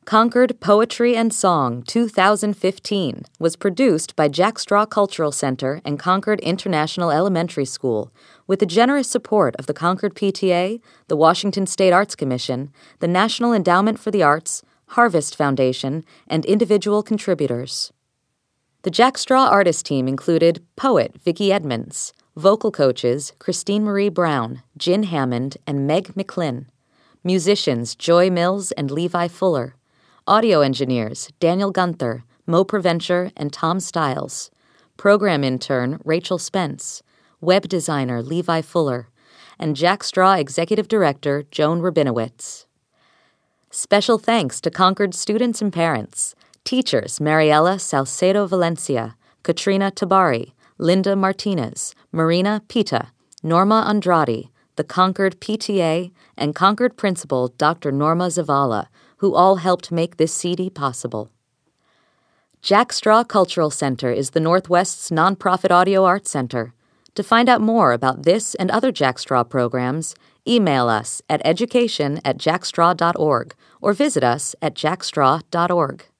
Concord Poetry and Song 2015 was produced by Jack Straw Cultural Center and Concord International Elementary School with the generous support of the Concord PTA, the Washington State Arts Commission, the National Endowment for the Arts, Harvest Foundation, and individual contributors. The Jack Straw artist team included poet Vicki Edmonds, vocal coaches Christine Marie Brown, Jen Hammond, and Meg McClin, musicians Joy Mills and Levi Fuller, audio engineers Daniel Gunther, Mo Provencher, and Tom Stiles, program intern Rachel Spence, web designer Levi Fuller, and Jack Straw executive director Joan Rabinowitz. Special thanks to Concord students and parents, teachers Mariela Salcedo Valencia, Katrina Tabari, Linda Martinez, Marina Pita, Norma Andrade, the Concord PTA, and Concord principal Dr. Norma Zavala, who all helped make this CD possible. Jack Straw Cultural Center is the Northwest's nonprofit audio arts center. To find out more about this and other Jack Straw programs, email us at education@jackstraw.org or visit us at jackstraw.org.